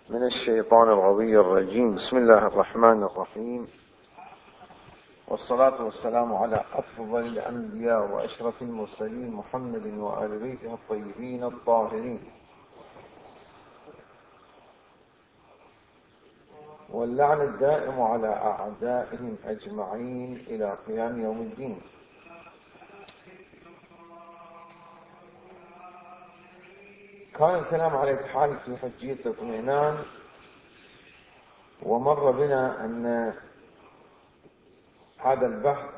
من الشيطان الغوي الرجيم. بسم الله الرحمن الرحيم، والصلاة والسلام على أفضل الأنبياء وأشرف المرسلين محمد وآل بيته الطيبين الطاهرين، واللعن الدائم على أعدائهم أجمعين إلى قيام يوم الدين. كان الكلام على الحال في حجية الاطمئنان، ومر بنا أن هذا البحث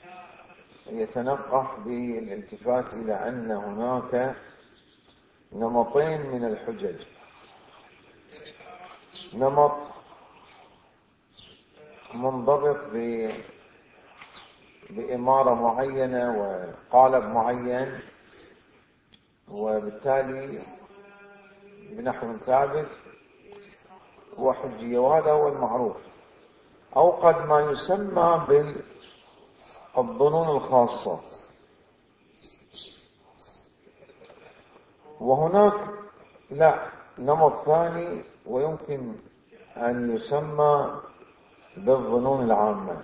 يتنقح بالالتفات إلى أن هناك نمطين من الحجج: نمط منضبط بإمارة معينة وقالب معين وبالتالي بنحو ثابت وحجية، وهذا هو المعروف. أو قد ما يسمى بالظنون الخاصة، وهناك لا نمط ثاني ويمكن أن يسمى بالظنون العامة.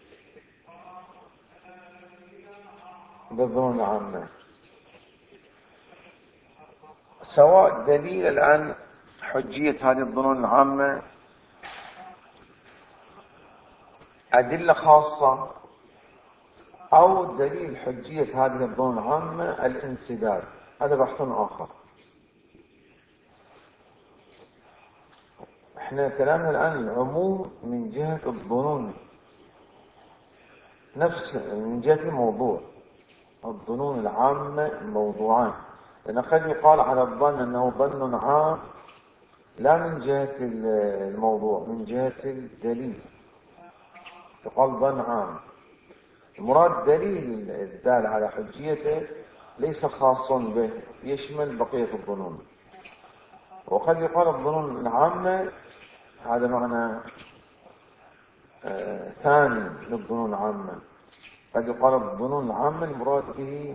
سواء دليل الآن حجية هذه الظنون العامة أدلة خاصة، أو دليل حجية هذه الظنون العامة الانسداد، هذا بحث آخر. احنا كلامنا الآن العموم من جهة الظنون، نفس من جهة الموضوع. الظنون العامة موضوعان، لأن قد يقال على الظن أنه ظن عام لا من جهة الموضوع، من جهة الدليل يقال ظن عام. المراد دليل الدال على حجيته ليس خاصا به، يشمل بقية الظنون. وقد يقال الظنون العامة، هذا معنى ثاني للظنون العامة. قد يقال الظنون العامة المراد به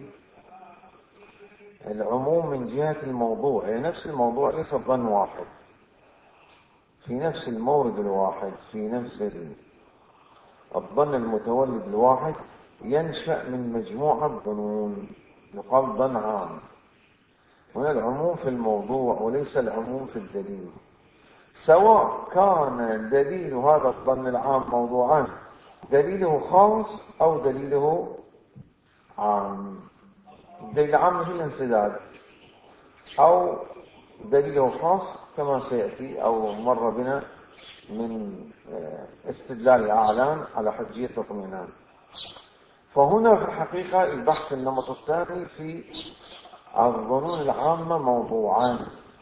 العموم من جهة الموضوع، يعني نفس الموضوع ليس الظن واحد في نفس المورد الواحد، في نفس الظن المتولد الواحد ينشأ من مجموعة ظنون، يقال ظن عام. هنا العموم في الموضوع وليس العموم في الدليل، سواء كان دليل هذا الظن العام موضوعان، دليله خاص أو دليله عام. الدليل العام هي الانسداد، أو دليله خاص كما سيأتي أو مر بنا من استدلال الأعلام على حجية الاطمئنان. فهنا في الحقيقة البحث النمط الثاني في الظنون العامة موضوعان.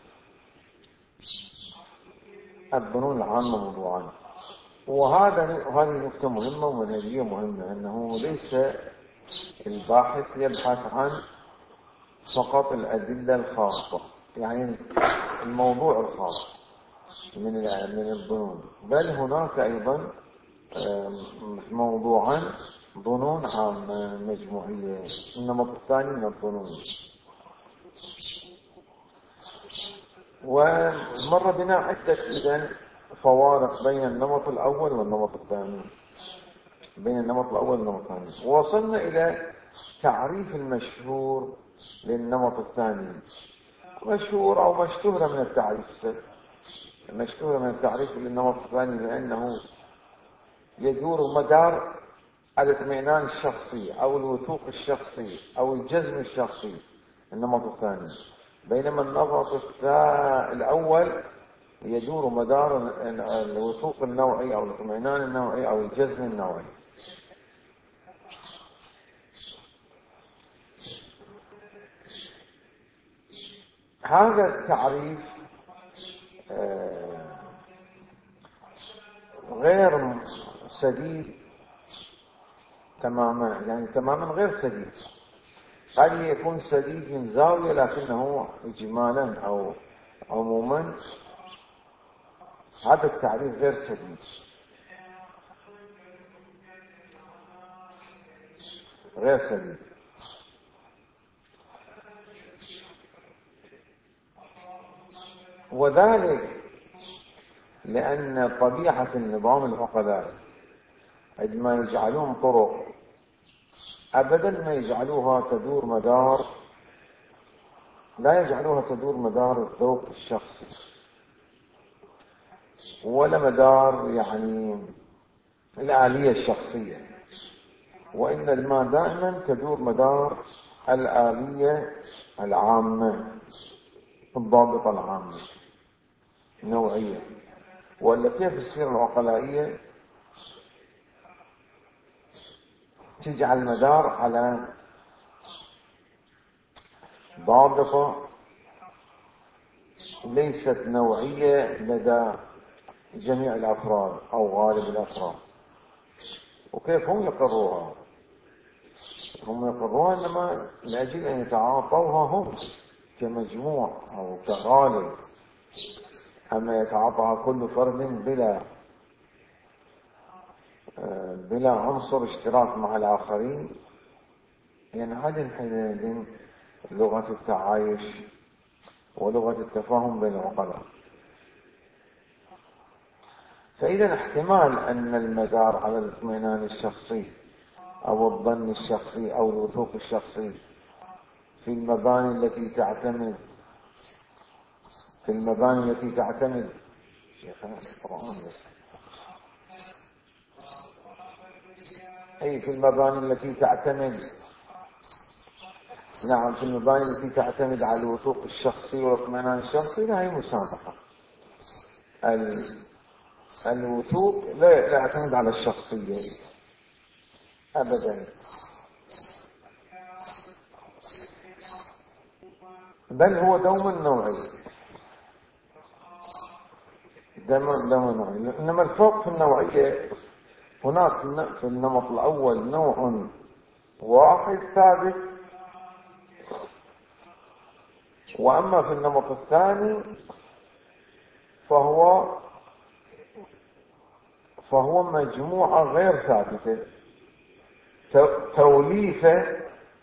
الظنون العامة موضوعان، وهذه نقطة مهمة ومنهجية مهمة، أنه ليس الباحث يبحث عن فقط الأدلة الخاصة، يعني الموضوع الخاص من الظنون، بل هناك أيضا موضوعان ظنون عامة مجموعية، النمط الثاني من الظنون. ومر بنا عدة إذن فوارق بين النمط الأول والنمط الثاني، ووصلنا إلى تعريف المشهور للنمط الثاني. مشهور أو مشتهرة من التعريف للنمط الثاني، لأنه يدور مدار الاطمئنان الشخصي أو الوثوق الشخصي أو الجزم الشخصي، النمط الثاني. بينما النمط الأول يدور مدار الوثوق النوعي أو الاطمئنان النوعي أو الجزم النوعي. هذا التعريف غير سديد تماما، يعني تماما غير سديد. قد يكون سديد من زاوية، لكنه إجمالا أو عموما هذا التعريف غير سديد. وذلك لأن طبيعة النظام العقلائي عندما يجعلون طرق أبدا ما يجعلوها تدور مدار، لا يجعلوها تدور مدار الذوق الشخصي ولا مدار يعني الآلية الشخصية، وإنما دائما تدور مدار الآلية العامة، الضابطة العامة النوعية. ولا كيف السيرة العقلائية تجعل مدار على ضابطة ليست نوعية لدى جميع الأفراد أو غالب الأفراد. وكيف هم يقروها؟ هم يقروها إنما لأجل أن يتعاطوها هم كمجموع أو كغالب، أما يتعاطاها كل فرد بلا عنصر اشتراك مع الآخرين، ينعدم حينئذ لغة التعايش ولغة التفاهم بين العقلاء. فإذا احتمال أن المدار على الاطمئنان الشخصي أو الظن الشخصي أو الوثوق الشخصي في المباني التي تعتمد في المباني التي تعتمد على الوثوق الشخصي والاطمئنان الشخصي لا هي مسامحة. الوثوق لا يعتمد على الشخصية أبدا، بل هو دوما نوعي. إنما الفرق في النوعية، هناك في النمط الأول نوع واحد ثابت، وأما في النمط الثاني فهو مجموعة غير ثابتة، توليفة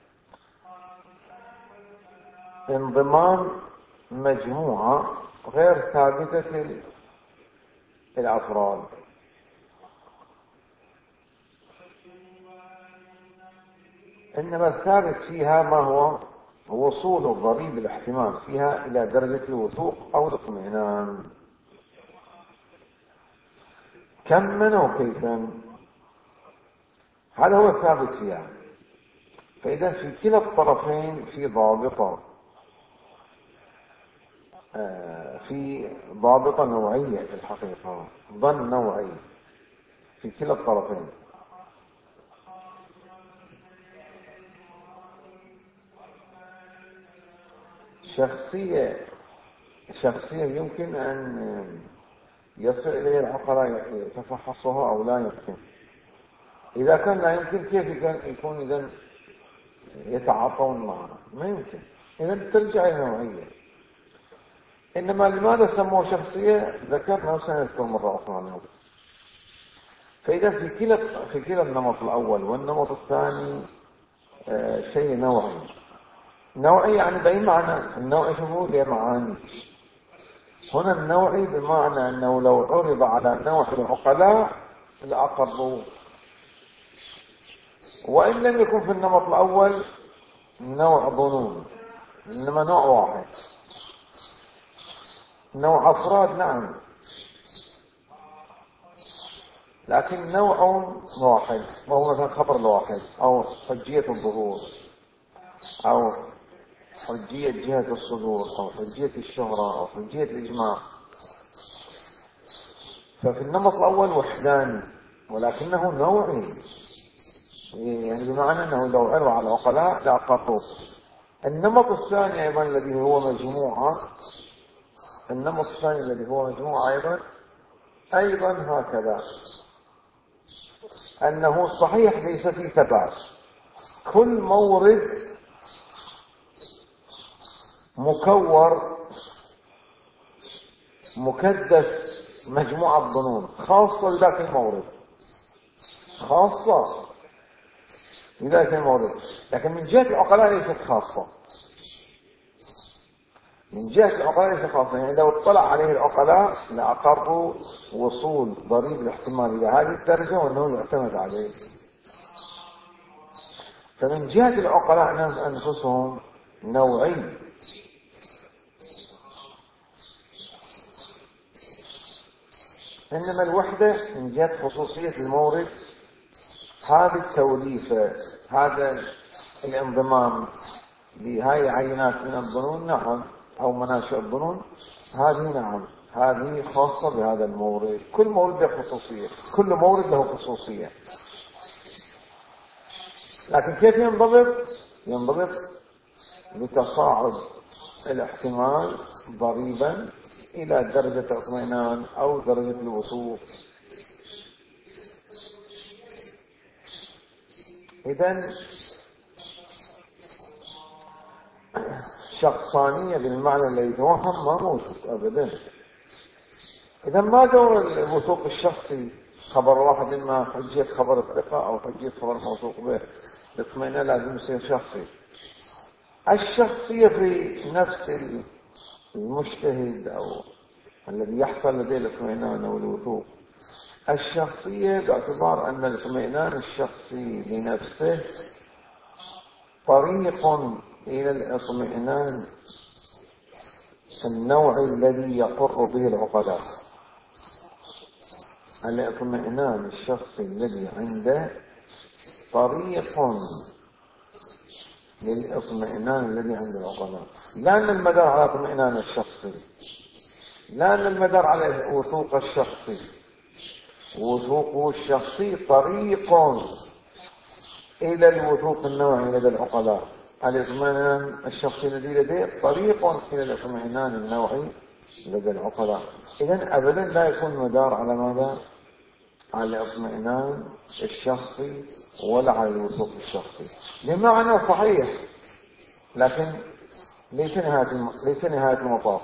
انضمام مجموعة غير ثابتة الأفراد. إنما الثابت فيها ما هو وصول الضريب الاحتمال فيها إلى درجة الوثوق أو الاطمئنان، كمًا وكيفًا، هذا هو الثابت فيها. فإذا في كلا الطرفين في ضابطة نوعية في الحقيقة، ظن نوعي في كلا الطرفين. شخصية يمكن أن يصل إليه العقلاء يتفحصها أو لا يمكن. إذا كان لا يمكن كيف يكون إذن يتعاطون معنا؟ ما يمكن. إذن ترجع إلى نوعية. إنما لماذا سموه شخصية؟ ذكرنا وسنذكر مرة أخرى اليوم. فإذا في كلا النمط الأول والنمط الثاني شيء نوعي يعني بأي معنى؟ النوعي شنو له معاني. هنا النوعي بمعنى أنه لو عرض على نوع العقلاء لأقروه، وإن لم يكن في النمط الأول نوع ظنون، إنما نوع واحد. نوع أفراد نعم، لكن نوع واحد، وهو مثلا خبر الواحد أو حجية الظهور أو حجية جهة الصدور أو حجية الشهرة أو حجية الإجماع. ففي النمط الأول وحداني ولكنه نوعي، يعني بمعنى أنه لو عرض على العقلاء لأقروه. النمط الثاني أيضا الذي هو مجموعة، أيضا هكذا، أنه صحيح ليس في ثبات. كل مورد مكور مكدس مجموعة ظنون خاصة لذاك المورد، لكن من جهة العقلاء ليست خاصة. من جهة العقلاء ليس خاصا، يعني لو اطلع عليه العقلاء لأقروا وصول ضريب الاحتمال إلى هذه الدرجة وأنه يعتمد عليه. فمن جهة العقلاء أنفسهم نوعي، إنما الوحدة من جهة خصوصية المورد، هذه التوليفة، هذا الانضمام لهذه عينات من الظنون، نعم، أو مناشئ الظنون، هذه نعم، هذه خاصة بهذا المورد. كل مورد له خصوصية، كل مورد له خصوصية. لكن كيف ينضبط؟ ينضبط بتصاعد الاحتمال ضريبا إلى درجة الاطمئنان أو درجة الوثوق. إذن شخصانية بالمعنى الذي يتوهم ما موجود أبدا. إذا ما دور الوثوق الشخصي؟ خبر واحد إما حجية خبر الثقة أو حجية خبر موثوق به، الاطمئنان لازم يصير شخصي. الشخصية في نفس المجتهد أو الذي يحصل لديه الاطمئنان أو الوثوق، الشخصية باعتبار أن الاطمئنان الشخصي لنفسه طريق إلى الاطمئنان النوعي الذي يقر به العقلاء. الاطمئنان الشخصي الذي عنده طريق للاطمئنان الذي عند العقلاء، لا أن المدار على الاطمئنان الشخصي، لا أن المدار على الوثوق الشخصي. وثوقه الشخصي طريق إلى الوثوق النوعي لدى العقلاء. الاطمئنان الشخصي الذي لديه طريق إلى الاطمئنان النوعي لدى العقلاء. إذن أبدا لا يكون مدار على ماذا؟ على الاطمئنان الشخصي ولا على الوثوق الشخصي. بمعنى صحيح، لكن ليس نهاية المطاف،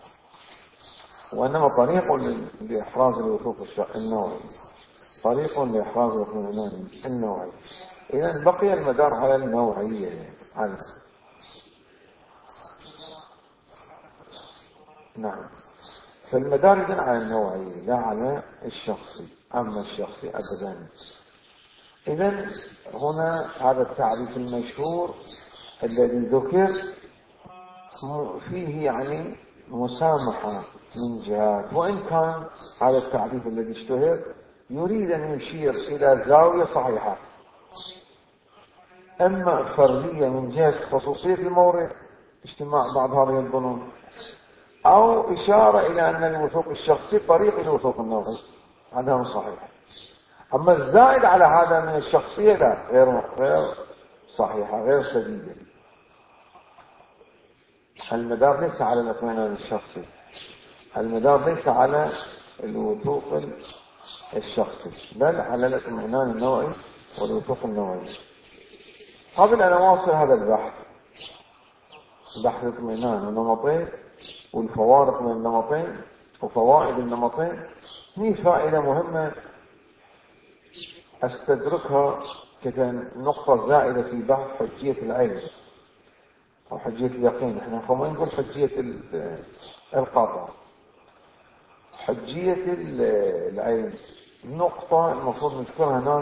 وإنما طريق لإحراز الوثوق النوعي، طريق لإحراز الاطمئنان النوعي. إذن بقي المدار على النوعية. نعم، فالمدار إذن على النوعية لا على الشخصي. أما الشخصي أبدا. إذن هنا هذا التعريف المشهور الذي ذكر فيه يعني مسامحة من جهات، وإن كان هذا التعريف الذي اشتهر يريد أن يشير إلى زاوية صحيحة، أما فردية من جهة خصوصية المورد، اجتماع بعض هذه الظنون، أو إشارة إلى أن الوثوق الشخصي طريق الوثوق النوعي، هذا صحيح. أما الزائد على هذا من الشخصية لا، غير صحيحة، غير سديدة. المدار ليس على الاطمئنان الشخصي، المدار ليس على الوثوق الشخصي، بل على الاطمئنان النوعي والوثوق النوعي. قبل أن أواصل هذا البحث، بحث الاطمئنان النمطين والفوارق من النمطين وفوائد النمطين، هي فائدة مهمة أستدركها كنقطة زائدة في بحث حجية العلم أو حجية اليقين. احنا فما نقول حجية القطع، حجية العلم. نقطة المفروض نذكرها هناك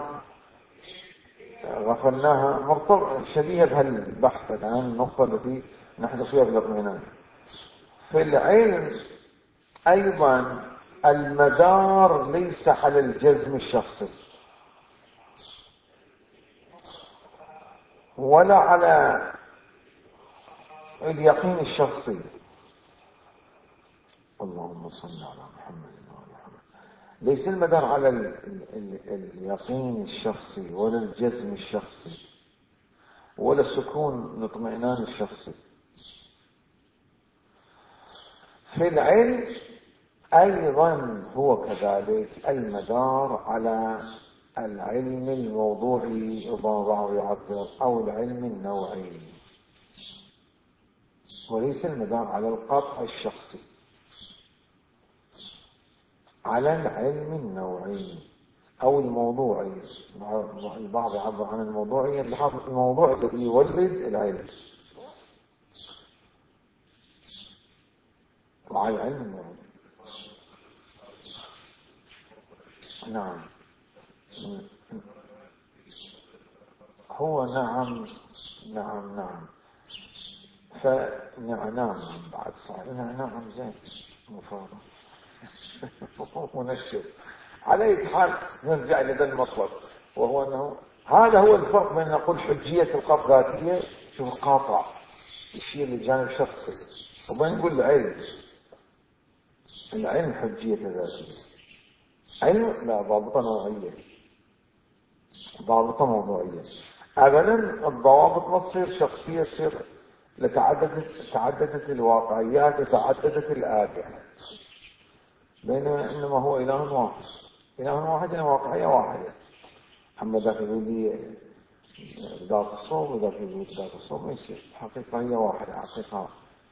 غفلناها، مرتبطة شبيهة بهالبحث عن النقطة التي نحن فيها في الاطمئنان. في العلم أيضا المدار ليس على الجزم الشخصي ولا على اليقين الشخصي. اللهم صل على محمد وعلى محمد. ليس المدار على اليقين الشخصي ولا الجزم الشخصي ولا السكون الاطمئنان الشخصي. في العلم أيضا هو كذلك المدار على العلم الموضوعي بعض يعبر أو العلم النوعي، وليس المدار على القطع الشخصي، على العلم النوعي أو الموضوعي. البعض يعبر عن الموضوعية، الموضوع الذي يولد العلم. مع العلم النوعي. نعم. هو نعم نعم نعم. نعم بعد صار نعم زين مفارق ونشر. على أي حال نرجع إلى المطلب، وهو أنه هذا هو الفرق بين نقول حجية القطع ذاتية، شوف قاطع يشير لجانب شخصي، وبين نقول العلم حجية ذاتية. علم لا، ضابطة نوعية، ضابطة موضوعية. أبدا الضوابط ما تصير شخصية، تصير تعددت الواقعيات وتعددت الآلهة، بينما إنما هو إله واحد. إله واحد يعني واقعية واحدة. أما ذاك يقول لي ذات الصوم وذاك يقول ذات الصوم ما يصير، حقيقة هي واحدة، حقيقة.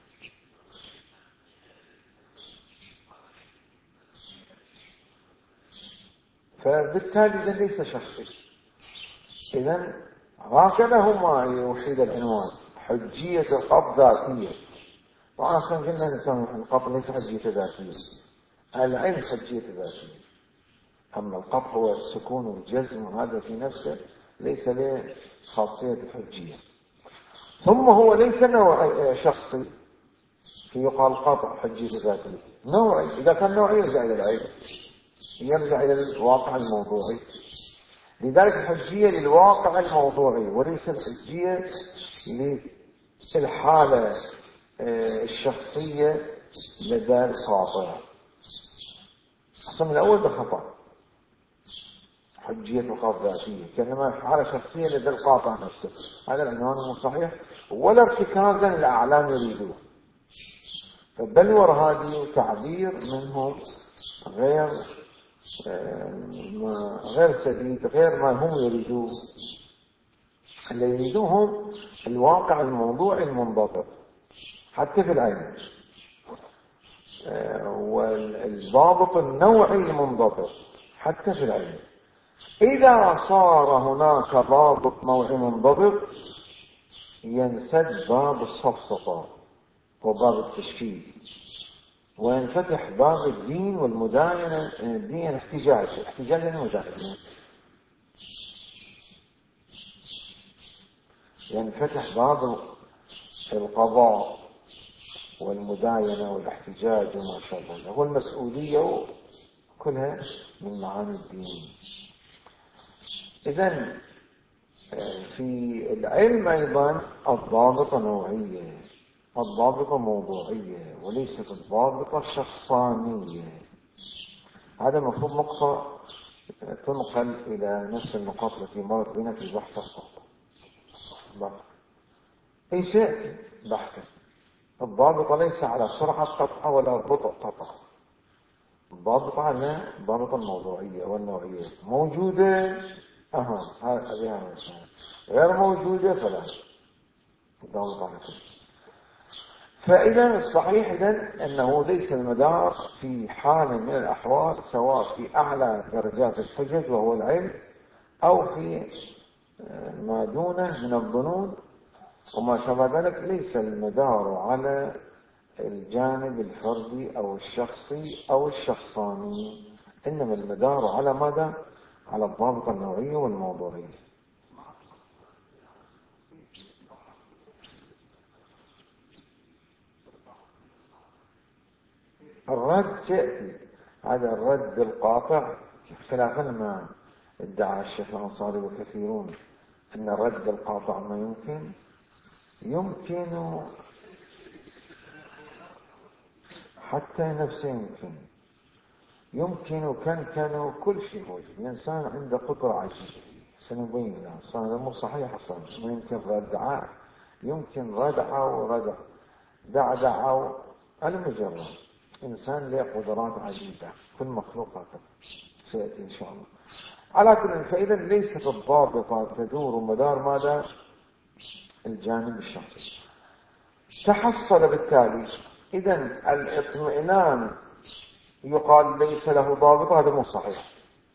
فبالتالي إذا ليس شخصي. إذن هكذا هما يوحيد العنوان، حجية القبض ذاتية. طبعا قلنا الإنسان القبض ليس حجية ذاتية، العلم حجية ذاتية. أما القبض هو السكون والجزم، وهذا في نفسه ليس له خاصية الحجية. ثم هو ليس نوع شخصي فيقال قطع حجية ذاتية، نوعي. إذا كان نوعي يرجع إلى العلم، يرجع إلى الواقع الموضوعي. لذلك الحجية للواقع الموضوعي وليس الحجية للحالة الشخصية لدى القاطع. أصلا من الأول بخطأ، حجية القاطع ذاتية كأنما حالة شخصية لدى القاطع نفسه. هذا العنوان مو صحيح، ولا ارتكازا الأعلام يريدوه. فبلور هذه تعبير منهم غير سديد، غير ما هم يريدوه. اللي يريدوهم الواقع الموضوعي المنضبط حتى في العلم، والضابط النوعي المنضبط حتى في العلم. إذا صار هناك ضابط نوعي منضبط ينسد باب السفسطة وباب التشكيل، وينفتح باب الدين والمداينة. الدين احتجاج للمداينة، ينفتح باب القضاء والمداينة والاحتجاج وما شابه، هو المسؤولية كلها من معاني الدين. إذن في العلم أيضا الضابطة نوعية، الضابطة موضوعية، وليست الضابطة شخصانية. هذا المفروض نقطة تنقل إلى نفس النقاط التي مرت بنا في البحث القطع. أي شيء بحث الضابطة ليس على سرعة قطع ولا بطء قطع، الضابطة على الضابطة الموضوعية والنوعية. موجودة هذه غير موجودة فلا الضابطة على كل. فإذا الصحيح إذن أنه ليس المدار في حال من الأحوال، سواء في أعلى درجات الحجج وهو العلم، أو في ما دونه من الظنون وما شابه ذلك، ليس المدار على الجانب الفردي أو الشخصي أو الشخصاني، إنما المدار على ماذا؟ على الضابطة النوعية والموضوعية. الرد سيأتي، هذا الرد القاطع خلافا ما ادعى الشيخ الأنصاري وكثيرون أن الرد القاطع ما يمكن حتى نفسه يمكن كان كل شيء موجود. الإنسان عنده قدرة عجيبة سنبين له، هذا مو صحيح أصلا. ما يمكن ردعة، يمكن ردع دعدع المجرد. إنسان له قدرات عجيبة، كل مخلوقاته سيأتي إن شاء الله. على كل، فإذا ليست الضابطة تدور مدار ماذا؟ الجانب الشخصي. تحصل بالتالي إذا الاطمئنان يقال ليس له ضابطة، هذا مو صحيح.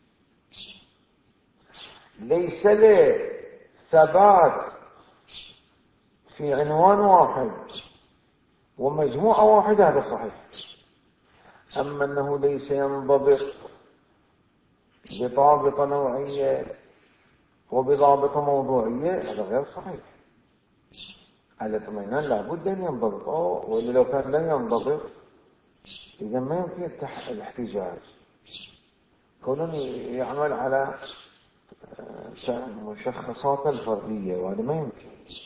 ليس له ثبات في عنوان واحد ومجموعة واحدة، هذا صحيح. أما أنه ليس ينضبط بضابط نوعية وبضابط موضوعية، هذا غير صحيح. الاطمئنان لابد أن ينضبط، وإلا لو كان لا ينضبط إذا ما يمكن الاحتجاج. كون يعمل على مشخصات الفردية وهذا ما يمكن،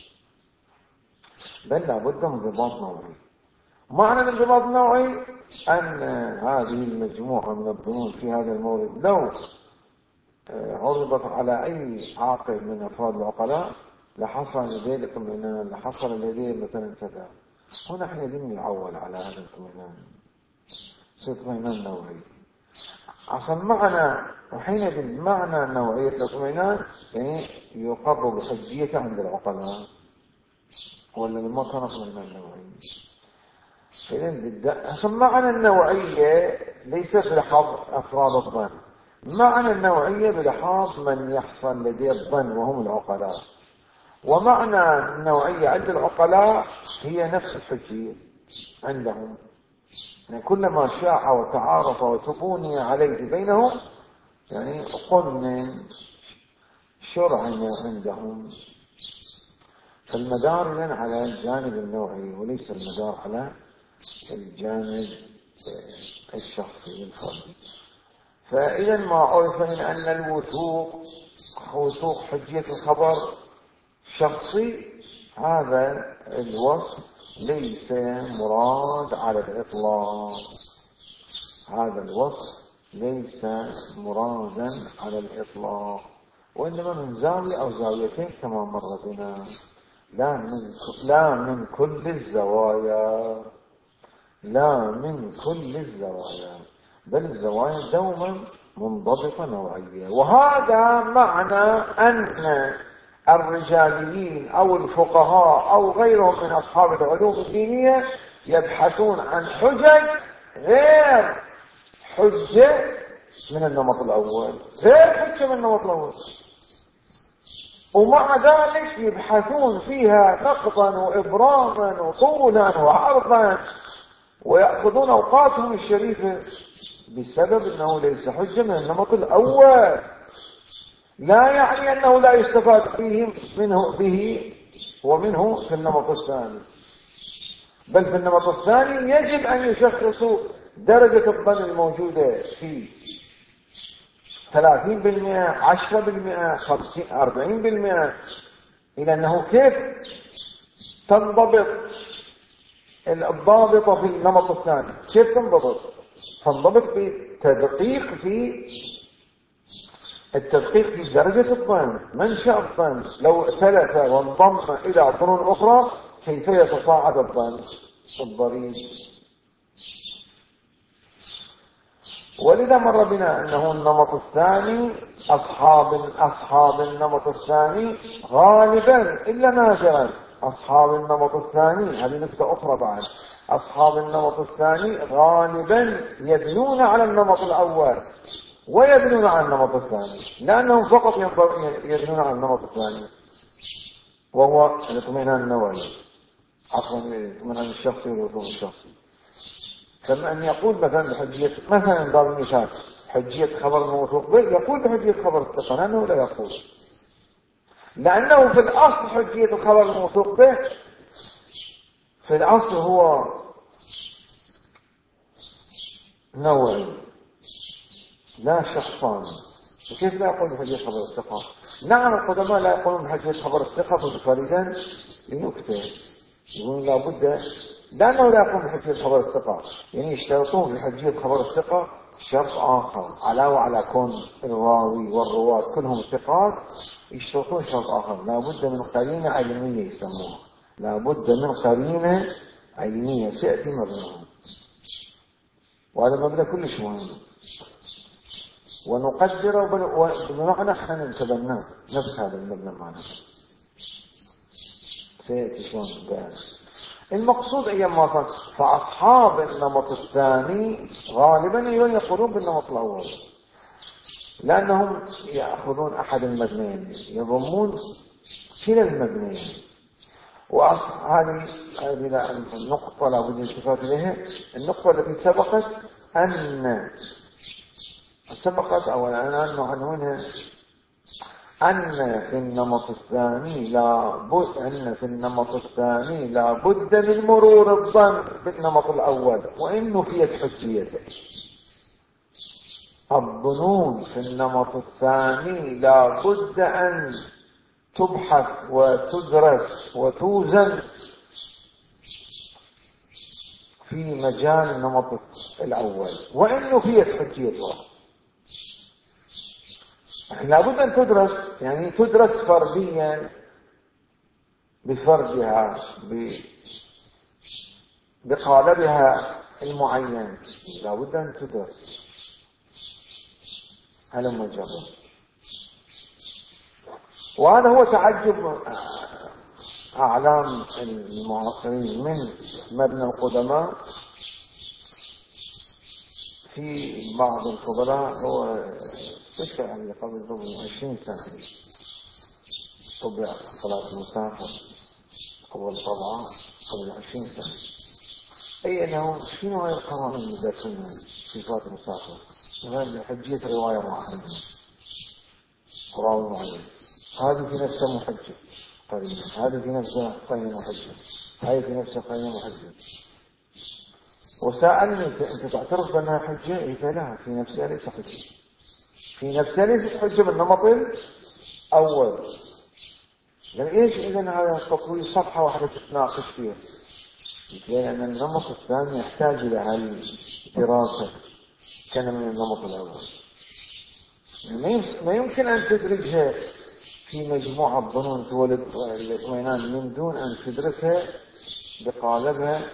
بل لابد من انضباط نوعي. معنى الانضباط النوعي أن هذه المجموعة من الظنون في هذا المورد لو عرضت على أي عاقل من أفراد العقلاء لحصل لديه الاطمئنان، لحصل لديه مثلا كذا. هنا حينئذ يعول على هذا الاطمئنان، اطمئنان نوعي. عشان معنى وحينئذ معنى نوعية الاطمئنان يعني يقر بحجيته عند العقلاء، ولا لما كان اطمئنان نوعي. عشان معنى النوعية ليس بلحاظ أفراد الظن، معنى النوعية بلحاظ من يحصل لديه الظن وهم العقلاء. ومعنى النوعية عند العقلاء هي نفس الحجية عندهم، يعني كلما شاع وتعارف وتبوني عليه بينهم يعني قنن شرعا عندهم. فالمدار لن على الجانب النوعي وليس المدار على الجانب الشخصي الفردي. فإذا ما عرف من أن الوثوق حجية الخبر شخصي، هذا الوصف ليس مراد على الإطلاق. هذا الوصف ليس مرادا على الإطلاق، وإنما من زاوية أو زاويتين كما مر بنا، لا من كل الزوايا، لا من كل الزوايا، بل الزوايا دوما منضبطة نوعية. وهذا معنى أن الرجاليين أو الفقهاء أو غيرهم من أصحاب العلوم الدينية يبحثون عن حجج غير حجة من النمط الأول، غير حجة من النمط الأول، ومع ذلك يبحثون فيها نقضا وإبراما وطولا وعرضا، ويأخذون أوقاتهم الشريفة بسبب أنه ليس حجة من النمط الأول. لا يعني أنه لا يستفاد به ومنه في النمط الثاني، بل في النمط الثاني يجب أن يشخصوا درجة الظن الموجودة في 30%، 10%، 50%، 40%، إلى أنه كيف تنضبط الضابطة في النمط الثاني. كيف تنضبط؟ تنضبط بالتدقيق في درجة الظن، منشأ الظن. لو اختلف وانضم إلى ظنون أخرى كيف يتصاعد الظن الضريب. ولذا مر بنا أنه النمط الثاني أصحاب النمط الثاني غالبا إلا نادرا، أصحاب النمط الثاني هذه نكتة أخرى بعد، أصحاب النمط الثاني غالبا يبنون على النمط الأول ويبنون على النمط الثاني، لأنهم فقط يبنون على النمط الثاني وهو الاطمئنان النوعي، عفوا الاطمئنان الشخصي والوثوق الشخصي. كما أن يقول مثلا بحجية، مثلا ضرب المثال حجية خبر الموثوق به، يقول بحجية خبر الثقة، لأنه لا يقول، لأنه في الأصل حجية الخبر الموثوق به في الأصل هو نوعي لا شخصاني. وكيف لا يقول بحجية خبر الثقة؟ نعم القدماء لا يقولون بحجية خبر الثقة منفردا لنكتة، يقولون لابد، لأنه لا يقول بحجية خبر الثقة، يعني يشترطون بحجية خبر الثقة شرط آخر علاوة على كون الراوي والرواة كلهم ثقات، يشترطون شرط آخر، لابد من قرينة علمية يسموها، لابد من قرينة علمية سيأتي مبناها، وهذا مبنى كلش مهم ونقدره بمعنى احنا نتبناه، نفس هذا المبنى معنا سيأتي شلون بس. المقصود أيام فأصحاب النمط الثاني غالبا يقولون بالنمط الأول، لأنهم يأخذون أحد المبنيين، يضمون كلا المبنيين. وهذه النقطة لا بد الالتفات إليها، النقطة التي سبقت أن سبقت أولا أن عنوانها أن في النمط الثاني لا بد من مرور الظن بالنمط الأول وإن نفيت حجيته. الظنون في النمط الثاني لا بد أن تبحث وتدرس وتوزن في مجال النمط الأول وإن نفيت حجيته. لابد أن تدرس، يعني تدرس فرديا بفردها بقالبها المعين، لابد أن تدرس. هذا مجرد، وهذا هو تعجب أعلام المعاصرين من مبنى القدماء. في بعض الفضلاء هو استشهد قبل 20 سنة طبع صلاة المسافر قبل طبعا قبل 20 سنة، أي أنه شنو هاي القرائن اللي ذاكرنا في صلاة المسافر؟ هذه حجية رواية واحدة قرآن معين، هذه في نفسها محجة قرينة، هذه في نفسها قرينة محجة، هذه في نفسها قرينة محجة. وسألني أنت تعترف بأنها حجة؟ قلت لا، في نفسها ليس حجة، في نفسها ليست حجة بالنمط الأول. يعني إيش إذن هذا التطويل صفحة واحدة تتناقش فيها؟ لأن النمط الثاني يحتاج إلى هالدراسة كان من النمط الأول. ما يمكن أن تدرجها في مجموعة ظنون تولد الاطمئنان من دون أن تدركها بقالبها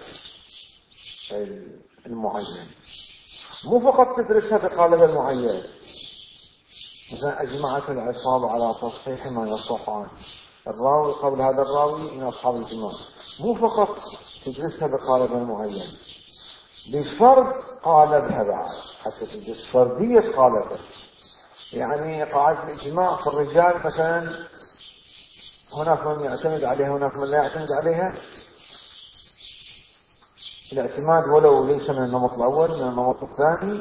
المعين. مو فقط تدرسها بقالبها المعين، مثلا أجمعت العصابة على تصحيح ما يصح عنه الراوي قبل هذا الراوي من أصحاب الجماعة، مو فقط تدرسها بقالبها المعين، بفرض قالبها بعد حتى تدرس فردية قالبها. يعني قاعدة الإجماع في الرجال مثلا هناك من يعتمد عليها هناك من لا يعتمد عليها، الاعتماد ولو ليس من النمط الأول من النمط الثاني.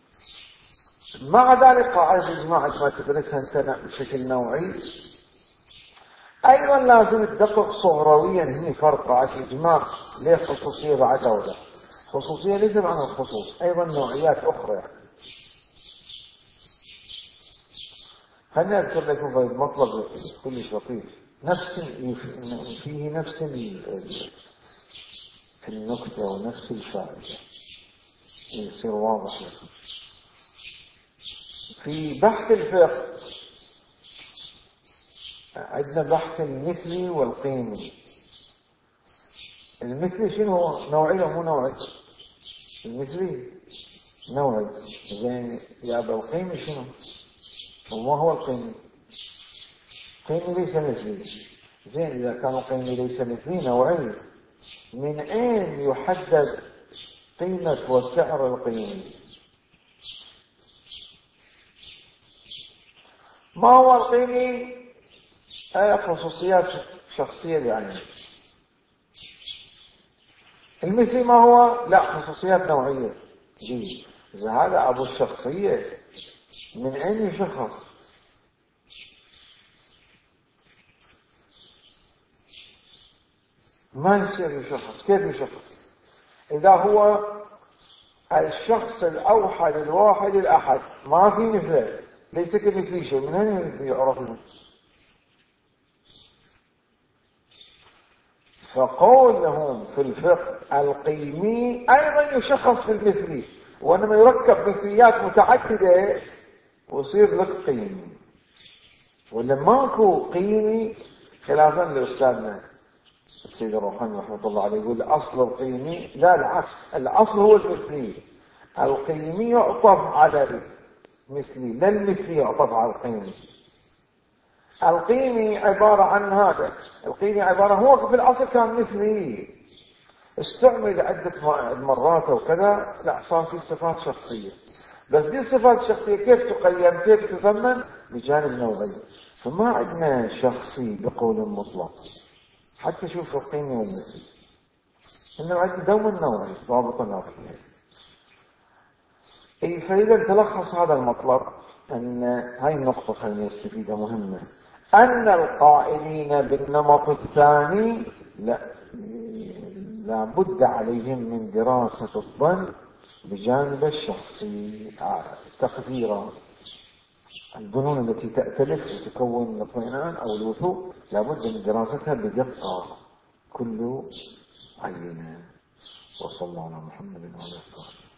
مع ذلك قاعدة الإجماع ما تدرسها بشكل نوعي. أيضا لازم تدقق صغرويا هنا فرق قاعدة الإجماع ليه خصوصية بعد أولا. خصوصية ليس معنى الخصوص، أيضا نوعيات أخرى. يعني خليني أذكر لكم مطلب كل لطيف، نفس فيه نفس النكتة ونفس الفائدة يصير واضح لكم. في بحث الفقه عندنا بحث المثلي والقيمي. المثلي شنو هو؟ نوعي ومو نوعي؟ المثلي نوعي، زين يا أبا القيمي شنو؟ وما هو القيمي؟ القيمي ليس مثلي. زين إذا كان القيمي ليس مثلي نوعي، من أين يحدد قيمة وسعر القيمي؟ ما هو القيمي؟ خصوصيات شخصية يعني. المثلي ما هو؟ لا، خصوصيات نوعية. إذا هذا أبو الشخصية من أين يشخص؟ ما يصير يشخص. كيف يشخص؟ إذا هو الشخص الأوحد الواحد الأحد ما في مثله، ليس كمثلي شيء، من أين يعرفه؟ فقولهم في الفقه القيمي أيضا يشخص في المثلي، وإنما يركب مثليات متعددة ويصير لك قيمي، ولا ماكو قيمي. خلافا لأستاذنا السيد الروحاني رحمة الله عليه يقول أصل القيمي لا، العكس، الأصل هو المثلي. القيمي يعطف على المثلي، لا المثلي يعطف على القيمي. القيمي عبارة عن هذا، القيمي عبارة هو في الأصل كان مثلي، استعمل عدة مرات وكذا، لا صار في صفات شخصية. بس دي الصفات الشخصية كيف تقيم كيف تثمن؟ بجانب نوعي. فما عندنا شخصي بقول مطلق حتى شوف القيمي والمثلي، إنه عندنا دوما نوعي ضابط نوعي. فإذا تلخص هذا المطلب أن هاي النقطة خلينا نستفيدها مهمة، أن القائلين بالنمط الثاني لا بد عليهم من دراسة الظن بجانب الشخصي تقديرا. الظنون التي تأتلف وتكون الاطمئنان أو الوثوق لا بد من دراستها بدقة كل عينة. وصلى الله على محمد وعلى آله.